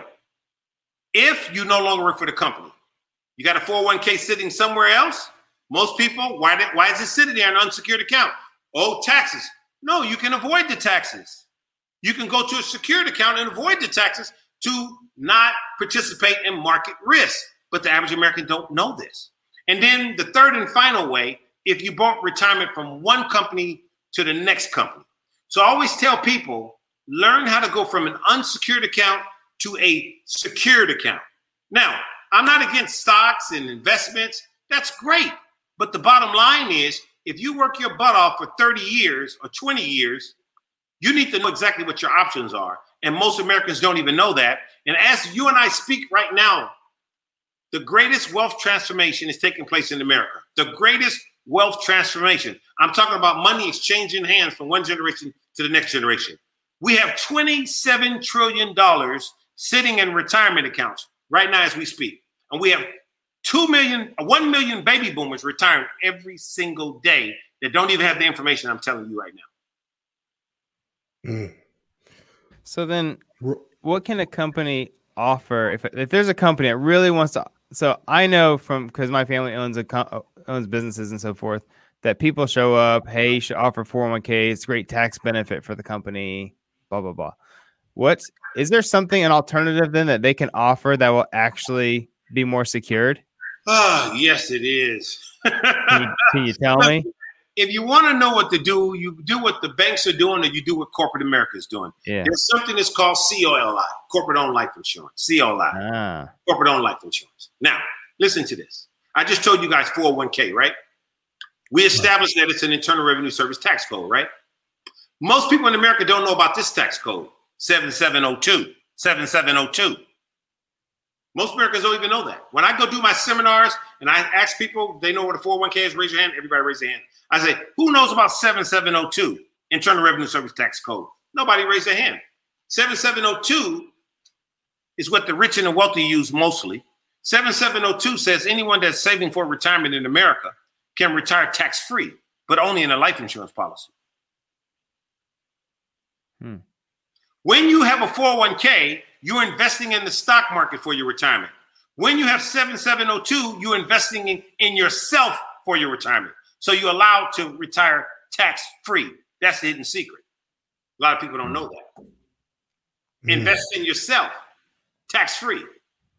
if you no longer work for the company, you got a four oh one k sitting somewhere else. Most people, why, did, why is it sitting there in an unsecured account? Oh, taxes. No, you can avoid the taxes. You can go to a secured account and avoid the taxes to not participate in market risk. But the average American don't know this. And then the third and final way, if you bump retirement from one company to the next company. So I always tell people, learn how to go from an unsecured account to a secured account. Now, I'm not against stocks and investments. That's great. But the bottom line is, if you work your butt off for thirty years or twenty years, you need to know exactly what your options are. And most Americans don't even know that. And as you and I speak right now, the greatest wealth transformation is taking place in America. The greatest wealth transformation. I'm talking about money exchanging hands from one generation to the next generation. We have twenty-seven trillion dollars sitting in retirement accounts right now as we speak. And we have two million, one million baby boomers retiring every single day that don't even have the information I'm telling you right now. Mm. So then what can a company offer if, if there's a company that really wants to? So I know from, because my family owns a owns businesses and so forth, that people show up, hey, you should offer four oh one k. It's great tax benefit for the company, blah, blah, blah. What is there something, an alternative then that they can offer that will actually be more secured? Oh, yes, it is. Can you, can you tell me? If you want to know what to do, you do what the banks are doing, or you do what corporate America is doing. Yeah. There's something that's called C O L I, corporate-owned life insurance. C O L I, ah. corporate-owned life insurance. Now, listen to this. I just told you guys four oh one k, right? We established that it's an Internal Revenue Service tax code, right? Most people in America don't know about this tax code, seven seven oh two, seven seven oh two. Most Americans don't even know that. When I go do my seminars and I ask people, they know what a four oh one k is, raise your hand. Everybody raise their hand. I say, who knows about seven seven oh two, Internal Revenue Service tax code? Nobody raised their hand. seven seven oh two is what the rich and the wealthy use mostly. seven seven oh two says anyone that's saving for retirement in America can retire tax-free, but only in a life insurance policy. Hmm. When you have a four oh one k, you're investing in the stock market for your retirement. When you have seven seven oh two, you're investing in, in yourself for your retirement. So you're allowed to retire tax-free. That's the hidden secret. A lot of people don't know that. Mm. Invest in yourself, tax-free.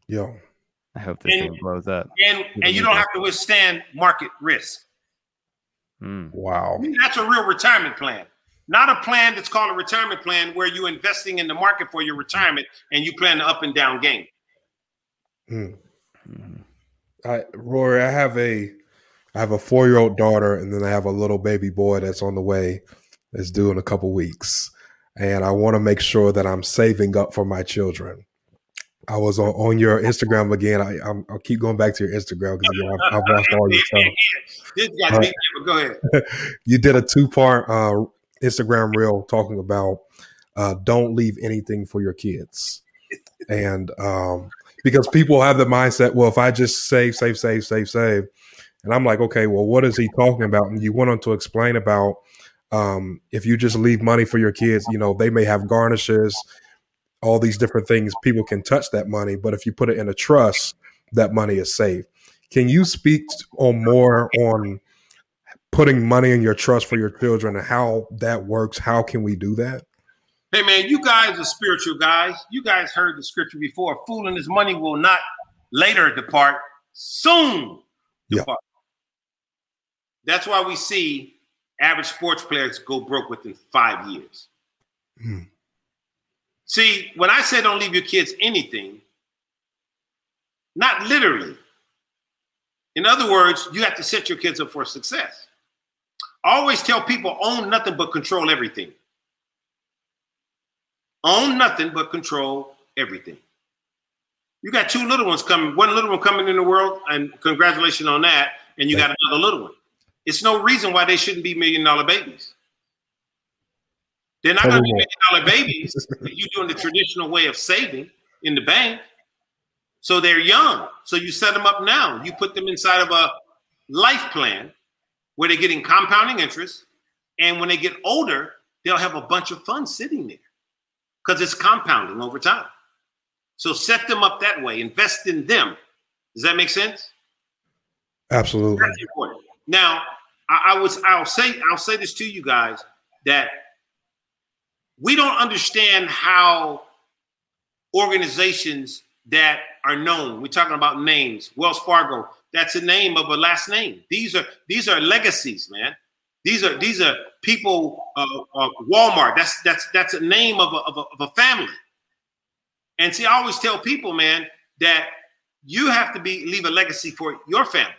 Yeah. I hope this and, thing blows up. And and you don't have to withstand market risk. Mm. Wow. That's a real retirement plan. Not a plan that's called a retirement plan where you're investing in the market for your retirement and you plan the up and down game. Hmm. I, Rory, I have a, I have a four-year-old daughter, and then I have a little baby boy that's on the way, that's due in a couple weeks, and I want to make sure that I'm saving up for my children. I was on, on your Instagram again. I, I'm, I'll keep going back to your Instagram because again, I've, I've watched all your stuff. This guy's big, but go ahead. You did a two-part uh, Instagram reel talking about uh, don't leave anything for your kids, and um, because people have the mindset, well, if I just save, save, save, save, save, and I'm like, okay, well, what is he talking about? And you went on to explain about um, if you just leave money for your kids, you know, they may have garnishes, all these different things. People can touch that money, but if you put it in a trust, that money is safe. Can you speak on more on putting money in your trust for your children and how that works? How can we do that? Hey, man, you guys are spiritual guys. You guys heard the scripture before. A fool and his money will not later depart, soon depart. Yeah. That's why we see average sports players go broke within five years. Hmm. See, when I say don't leave your kids anything, not literally. In other words, you have to set your kids up for success. I always tell people own nothing but control everything. Own nothing but control everything. You got two little ones coming, one little one coming in the world, and congratulations on that, and you got another little one. It's no reason why they shouldn't be million dollar babies. They're not going to be million dollar babies if you're doing the traditional way of saving in the bank. So they're young. So you set them up now. You put them inside of a life plan where they're getting compounding interest. And when they get older, they'll have a bunch of funds sitting there because it's compounding over time. So set them up that way. Invest in them. Does that make sense? Absolutely. That's important. Now, I, I was I'll say I'll say this to you guys that we don't understand how organizations that are known, we're talking about names, Wells Fargo, that's a name of a last name. These are these are legacies, man. These are these are people. Uh, uh, Walmart. That's that's that's a name of a, of a of a family. And see, I always tell people, man, that you have to be leave a legacy for your family.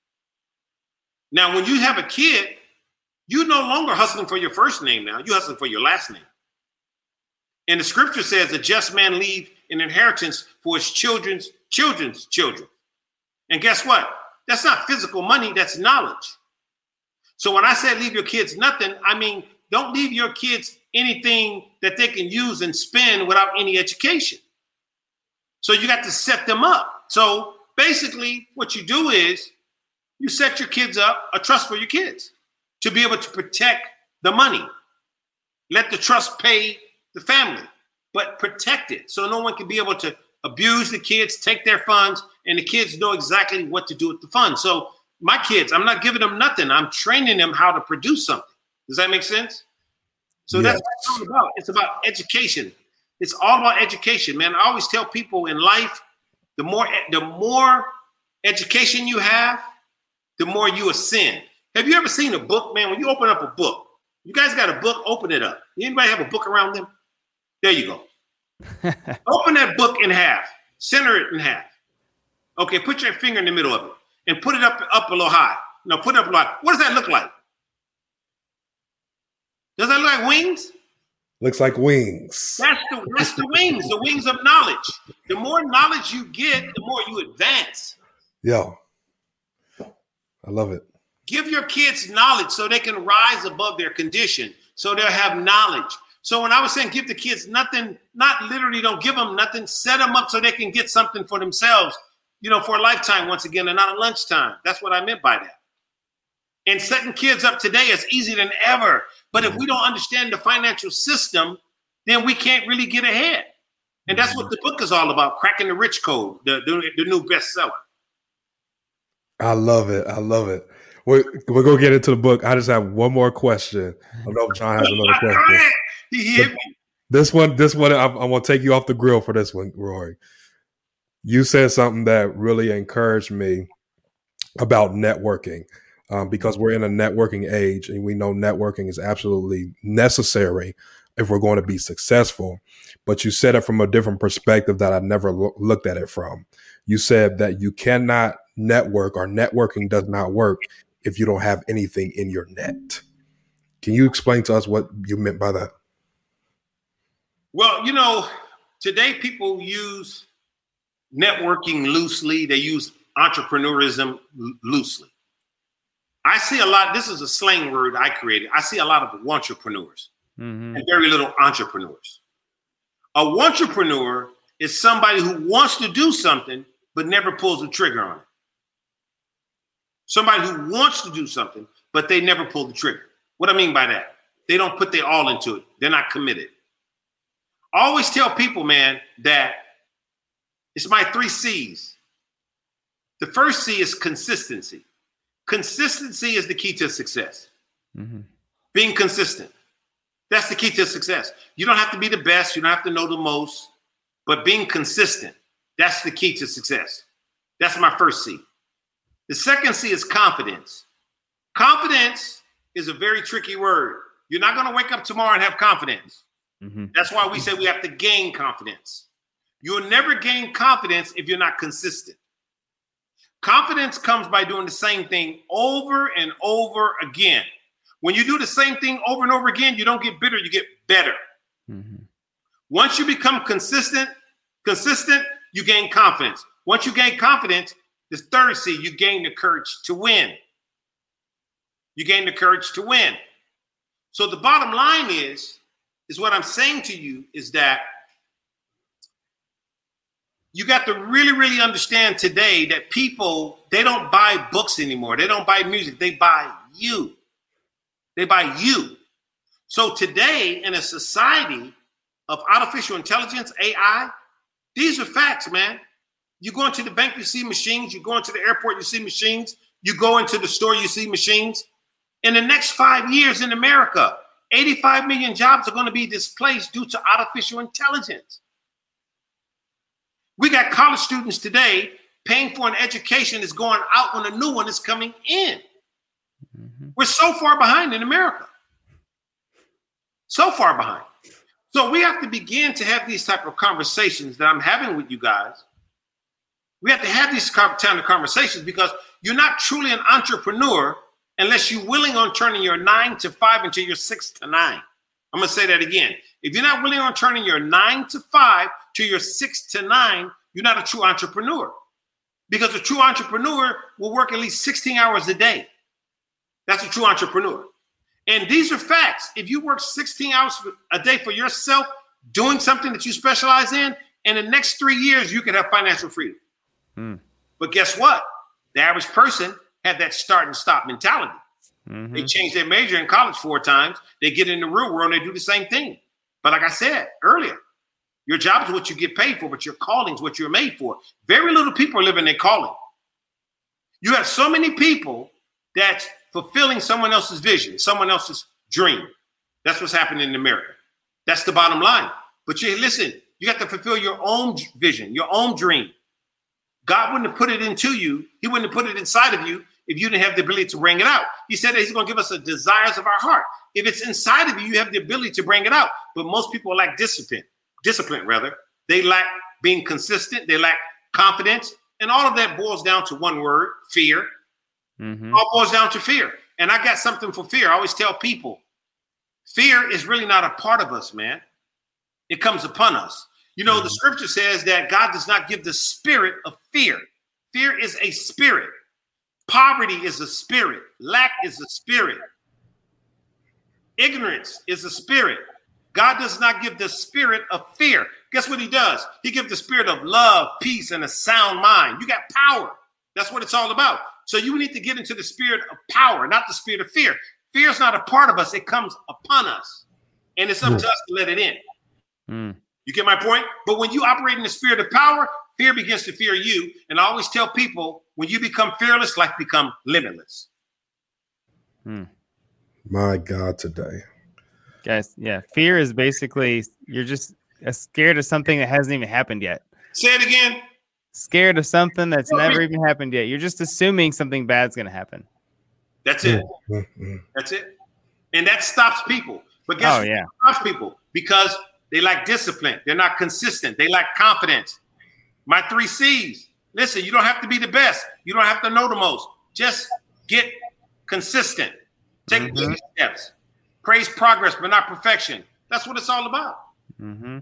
Now, when you have a kid, you're no longer hustling for your first name. Now you're hustling for your last name. And the scripture says, "A just man leave an inheritance for his children's children's children." And guess what? That's not physical money. That's knowledge. So when I say leave your kids nothing, I mean, don't leave your kids anything that they can use and spend without any education. So you got to set them up. So basically what you do is you set your kids up, a trust for your kids to be able to protect the money. Let the trust pay the family, but protect it so no one can be able to abuse the kids, take their funds, and the kids know exactly what to do with the funds. So my kids, I'm not giving them nothing. I'm training them how to produce something. Does that make sense? So yes. That's what it's all about. It's about education. It's all about education, man. I always tell people in life, the more the more education you have, the more you ascend. Have you ever seen a book, man? When you open up a book, you guys got a book, open it up. Anybody have a book around them? There you go. Open that book in half. Center it in half. Okay, put your finger in the middle of it and put it up, up a little high. No, put it up a little high. What does that look like? Does that look like wings? Looks like wings. That's the, that's the wings, the wings of knowledge. The more knowledge you get, the more you advance. Yeah. I love it. Give your kids knowledge so they can rise above their condition, so they'll have knowledge. So when I was saying give the kids nothing, not literally don't give them nothing, set them up so they can get something for themselves, you know, for a lifetime once again, and not a lunchtime. That's what I meant by that. And setting kids up today is easier than ever. But if we don't understand the financial system, then we can't really get ahead. And that's what the book is all about, Cracking the Rich Code, the, the, the new bestseller. I love it. I love it. We're, we're going to get into the book. I just have one more question. I don't know if John has another question. He hit me. This one, this one, I'm, I'm going to take you off the grill for this one, Rory. You said something that really encouraged me about networking, um, because we're in a networking age, and we know networking is absolutely necessary if we're going to be successful. But you said it from a different perspective that I never lo- looked at it from. You said that you cannot network, or networking does not work if you don't have anything in your net. Can you explain to us what you meant by that? Well, you know, today people use networking loosely. They use entrepreneurism loosely. I see a lot. This is a slang word I created. I see a lot of entrepreneurs mm-hmm. and very little entrepreneurs. A entrepreneur is somebody who wants to do something but never pulls the trigger on it. Somebody who wants to do something, but they never pull the trigger. What I mean by that? They don't put their all into it. They're not committed. I always tell people, man, that it's my three C's. The first C is consistency. Consistency is the key to success. Mm-hmm. Being consistent. That's the key to success. You don't have to be the best. You don't have to know the most. But being consistent, that's the key to success. That's my first C. The second C is confidence. Confidence is a very tricky word. You're not going to wake up tomorrow and have confidence. Mm-hmm. That's why we say we have to gain confidence. You'll never gain confidence if you're not consistent. Confidence comes by doing the same thing over and over again. When you do the same thing over and over again, you don't get bitter, you get better. Mm-hmm. Once you become consistent, consistent, you gain confidence. Once you gain confidence, this third C, you gain the courage to win. You gain the courage to win. So the bottom line is, is what I'm saying to you is that you got to really, really understand today that people, they don't buy books anymore. They don't buy music. They buy you. They buy you. So today, in a society of artificial intelligence, A I, these are facts, man. You go into the bank, you see machines. You go into the airport, you see machines. You go into the store, you see machines. In the next five years in America, eighty-five million jobs are going to be displaced due to artificial intelligence. We got college students today paying for an education that's going out when a new one is coming in. Mm-hmm. We're so far behind in America. So far behind. So we have to begin to have these type of conversations that I'm having with you guys. We have to have these kind of conversations because you're not truly an entrepreneur unless you're willing on turning your nine to five into your six to nine. I'm going to say that again. If you're not willing on turning your nine to five to your six to nine, you're not a true entrepreneur. Because a true entrepreneur will work at least sixteen hours a day. That's a true entrepreneur. And these are facts. If you work sixteen hours a day for yourself, doing something that you specialize in, in the next three years, you can have financial freedom. Hmm. But guess what? The average person had that start and stop mentality. Mm-hmm. They change their major in college four times. They get in the real world and they do the same thing. But like I said earlier, your job is what you get paid for, but your calling is what you're made for. Very little people are living their calling. You have so many people that's fulfilling someone else's vision, someone else's dream. That's what's happening in America. That's the bottom line. But you listen, you have to fulfill your own vision, your own dream. God wouldn't have put it into you. He wouldn't have put it inside of you if you didn't have the ability to bring it out. He said that he's going to give us the desires of our heart. If it's inside of you, you have the ability to bring it out. But most people lack discipline, discipline rather. They lack being consistent. They lack confidence. And all of that boils down to one word, fear. Mm-hmm. All boils down to fear. And I got something for fear. I always tell people, fear is really not a part of us, man. It comes upon us. You know, mm-hmm. the scripture says that God does not give the spirit of fear. Fear is a spirit. Poverty is a spirit. Lack is a spirit. Ignorance is a spirit. God does not give the spirit of fear. Guess what he does? He gives the spirit of love, peace, and a sound mind. You got power. That's what it's all about. So you need to get into the spirit of power, not the spirit of fear. Fear is not a part of us. It comes upon us. And it's up mm. to us to let it in. Mm. You get my point? But when you operate in the spirit of power, fear begins to fear you. And I always tell people, when you become fearless, life becomes limitless. Hmm. My God, today. Guys, yeah. Fear is basically, you're just scared of something that hasn't even happened yet. Say it again. scared of something that's never even happened yet. You're just assuming something bad's going to happen. That's it. Mm-hmm. That's it. And that stops people. But guess oh, what yeah. stops people? Because they lack discipline. They're not consistent. They lack confidence. My three C's. Listen, you don't have to be the best. You don't have to know the most. Just get consistent. Take mm-hmm. baby steps. Praise progress, but not perfection. That's what it's all about. Mm-hmm.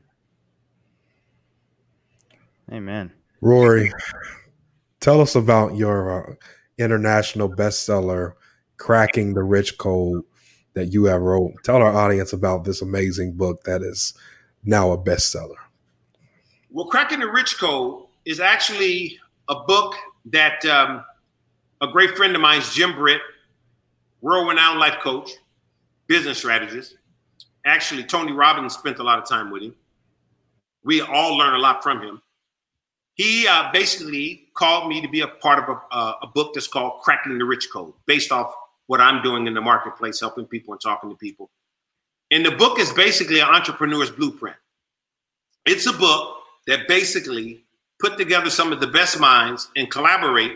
Amen. Rory, tell us about your uh, international bestseller, Cracking the Rich Code, that you have wrote. Tell our audience about this amazing book that is now a bestseller. Well, Cracking the Rich Code is actually a book that um, a great friend of mine is Jim Britt, world-renowned life coach, business strategist. Actually, Tony Robbins spent a lot of time with him. We all learn a lot from him. He uh, basically called me to be a part of a, uh, a book that's called Cracking the Rich Code, based off what I'm doing in the marketplace, helping people and talking to people. And the book is basically an entrepreneur's blueprint. It's a book that basically put together some of the best minds and collaborate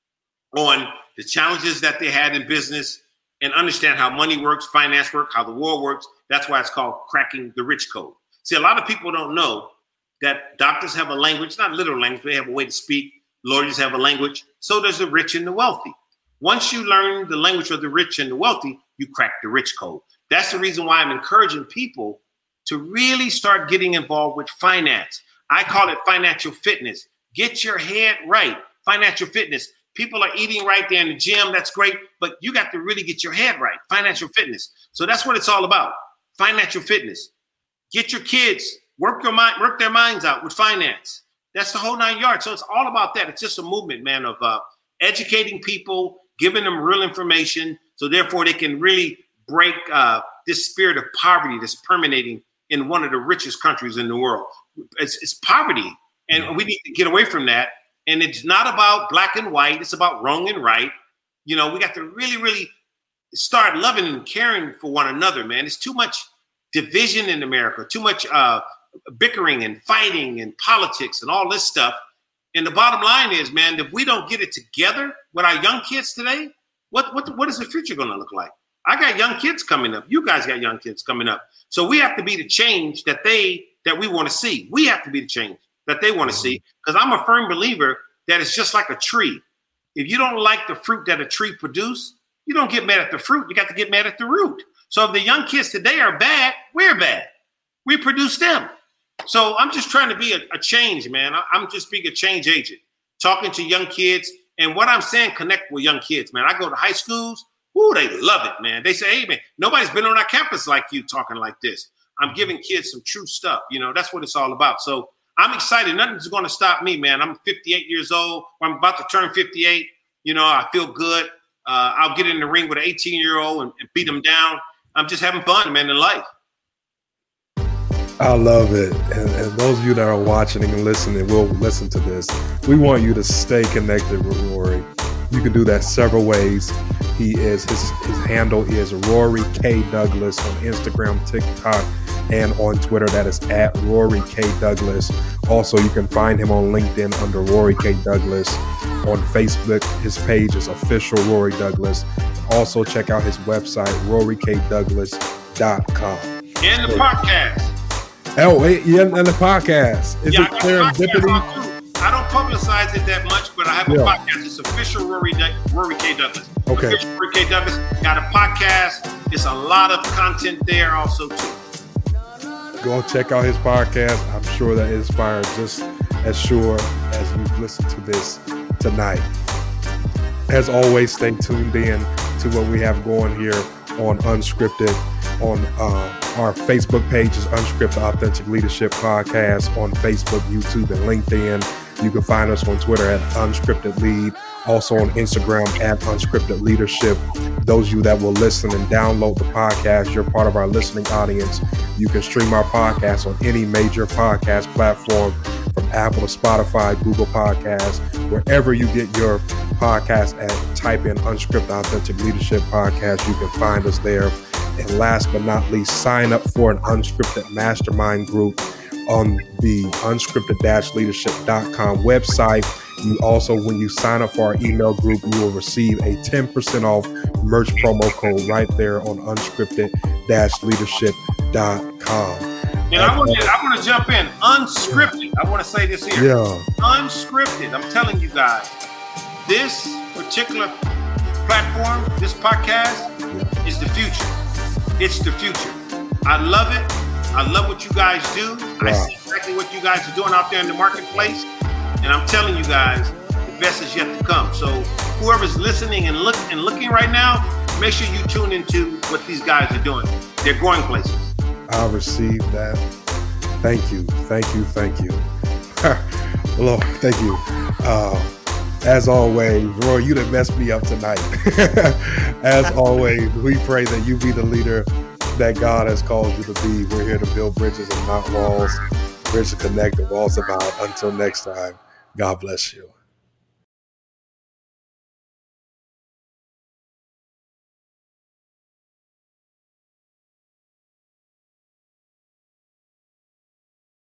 on the challenges that they had in business and understand how money works, finance works, how the world works. That's why it's called Cracking the Rich Code. See, a lot of people don't know that doctors have a language, not literal language, they have a way to speak. Lawyers have a language. So does the rich and the wealthy. Once you learn the language of the rich and the wealthy, you crack the rich code. That's the reason why I'm encouraging people to really start getting involved with finance. I call it financial fitness. Get your head right. Financial fitness. People are eating right there in the gym. That's great. But you got to really get your head right. Financial fitness. So that's what it's all about. Financial fitness. Get your kids, work your mind, work their minds out with finance. That's the whole nine yards. So it's all about that. It's just a movement, man, of uh, educating people, giving them real information, so therefore they can really break uh, this spirit of poverty that's permeating in one of the richest countries in the world. It's, it's poverty, and we need to get away from that. And it's not about black and white. It's about wrong and right. You know, we got to really, really start loving and caring for one another, man. It's too much division in America, too much uh, bickering and fighting and politics and all this stuff. And the bottom line is, man, if we don't get it together with our young kids today, what what what is the future going to look like? I got young kids coming up. You guys got young kids coming up. So we have to be the change that they that we want to see. We have to be the change that they want to see, because I'm a firm believer that it's just like a tree. If you don't like the fruit that a tree produces, you don't get mad at the fruit. You got to get mad at the root. So if the young kids today are bad, we're bad. We produce them. So I'm just trying to be a, a change, man. I, I'm just being a change agent, talking to young kids. And what I'm saying, connect with young kids, man. I go to high schools. Ooh, they love it, man. They say, hey, man, nobody's been on our campus like you talking like this. I'm giving kids some true stuff. You know, that's what it's all about. So I'm excited. Nothing's going to stop me, man. I'm fifty-eight years old. I'm about to turn fifty-eight. You know, I feel good. Uh, I'll get in the ring with an eighteen-year-old and, and beat them down. I'm just having fun, man, in life. I love it. And, and those of you that are watching and listening will listen to this. We want you to stay connected with Rory. You can do that several ways. He is his his handle is Rory K Douglas on Instagram, TikTok, and on Twitter. That is at Rory K Douglas. Also, you can find him on LinkedIn under Rory K Douglas. On Facebook, his page is Official Rory Douglas. Also, check out his website, rory k douglas dot com. And the podcast. Oh, yeah, and the podcast. Is yeah, it Serendipity? I don't publicize it that much, but I have a yeah. podcast. It's Official Rory, Rory K Douglas. Okay. Official Rory K Douglas got a podcast. It's a lot of content there also too. Go check out his podcast. I'm sure that it inspired just as sure as you've listened to this tonight. As always, stay tuned in to what we have going here on Unscripted. On uh, our Facebook page is Unscripted Authentic Leadership Podcast on Facebook, YouTube, and LinkedIn. You can find us on Twitter at Unscripted Lead. Also on Instagram at Unscripted Leadership. Those of you that will listen and download the podcast, you're part of our listening audience. You can stream our podcast on any major podcast platform, from Apple to Spotify, Google Podcasts, wherever you get your podcast at. Type in Unscripted Authentic Leadership Podcast. You can find us there. And last but not least, sign up for an Unscripted Mastermind group on the unscripted dash leadership dot com website. You also, when you sign up for our email group, you will receive a ten percent off merch promo code right there on unscripted dash leadership dot com. And I want to I want to jump in. Unscripted. I want to say this here. Yeah. Unscripted. I'm telling you guys, this particular platform, this podcast, yeah. is the future. It's the future. I love it. I love what you guys do. Wow. I see exactly what you guys are doing out there in the marketplace. And I'm telling you guys, the best is yet to come. So whoever's listening and look and looking right now, make sure you tune into what these guys are doing. They're going places. I received that. Thank you. Thank you. Thank you. Lord, thank you. Uh, as always, Roy, you done messed me up tonight. As always, we pray that you be the leader that God has called you to be. We're here to build bridges and not walls. Bridge to connect and walls about. Until next time, God bless you.